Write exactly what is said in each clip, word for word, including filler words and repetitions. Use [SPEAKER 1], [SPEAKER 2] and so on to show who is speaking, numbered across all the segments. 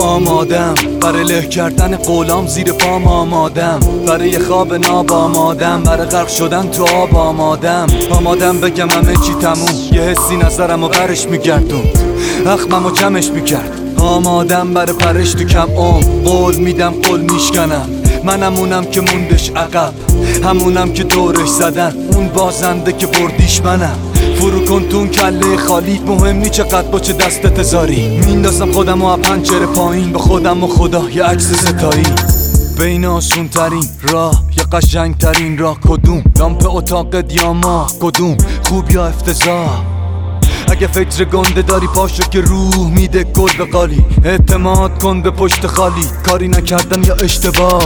[SPEAKER 1] آمادم برای له کردن قولام زیر پام آمادم برای خواب ناب آمادم برای غرق شدن تو آب آمادم آمادم بگم همه چی تموم یه حسی نظرم و برش میگردون اخمم و جمعش میکرد آمادم برای پرش تو کم عمر قول میدم قول میشکنم منم اونم که موندش عقب همونم که دورش زدن اون بازنده که بردیش منم فرو کن تون کله خالی مهم نی چقدر با چه دستت زاری میندازم خودم و پنجره پایین به خودم و خدا یه عکس ستایی بین آسون ترین راه یا قشنگ ترین راه کدوم لامپ اتاقت یا ما کدوم خوب یا افتضاح اگه فکر گنده داری پاشو که روح میده گل به قالی اعتماد کن به پشت خالی کاری نکردن یا اشتباه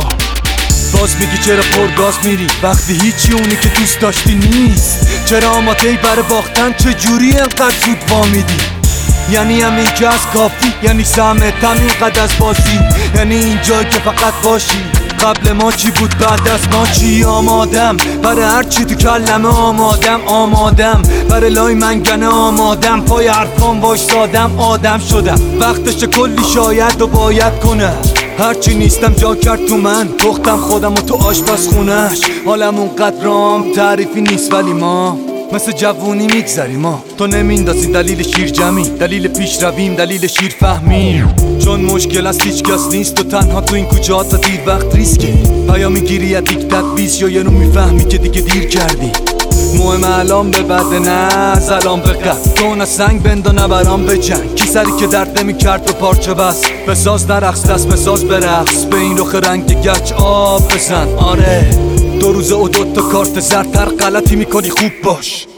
[SPEAKER 1] باز میگی چرا پرگاز میری وقتی هیچی اونی که دوست داشتی نیست چرا آماده ای برای باختن چجوری انقدر زود وامیدی یعنی همین که از کافی یعنی سهمت همینقدر از بازی یعنی اینجایی که فقط باشی قبل ما چی بود بعد از ما چی آمادم برای هر چی تو کلمه آمادم آمادم برای لای منگنه آمادم پای حرفان وایسادم آدم شدم وقتش کلی شاید و باید کنه هرچی نیستم جا کرد تو من پختم خودم و تو آشپزخونه‌اش حالم اونقدر رام تعریفی نیست ولی ما مثل جوونی میگذریم ما تو نمیندازی دلیل شیر جمعی دلیل پیش رویم دلیل شیر فهمیم چون مشکل از هیچ کس نیست و تنها تو این کوچه ها تا دیر وقت ریسکه پیامی گیری از دیکتت بیس یا یه رو میفهمی که دیگه دیر کردی مهم الان به بده نه از الان به قد تو نه سنگ بند و نه برام به جنگ کی سری که درد نمی کرد به پارچه بس بساز در عکس دست بساز برقص به این رخ رنگ گچ آب بزن آره دو روز و دو تا کارت زرد هر غلطی میکنی خوب باش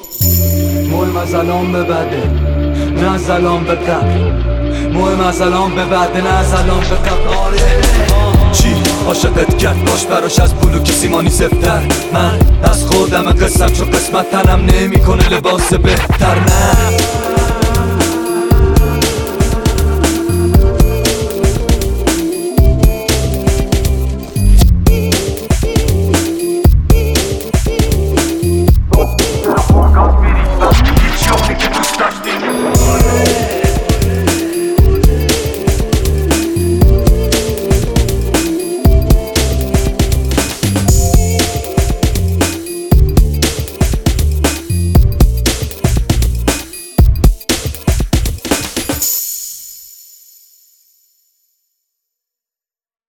[SPEAKER 1] مهم از الان به بده نه از الان به قبل مهم از الان به بده نه از الان به قبل آره چی عاشقت کرد باش براش از بلوک سیمانی زفتر من از خودم قسم چون قسمت تنم نمی کنه لباس بهتر نه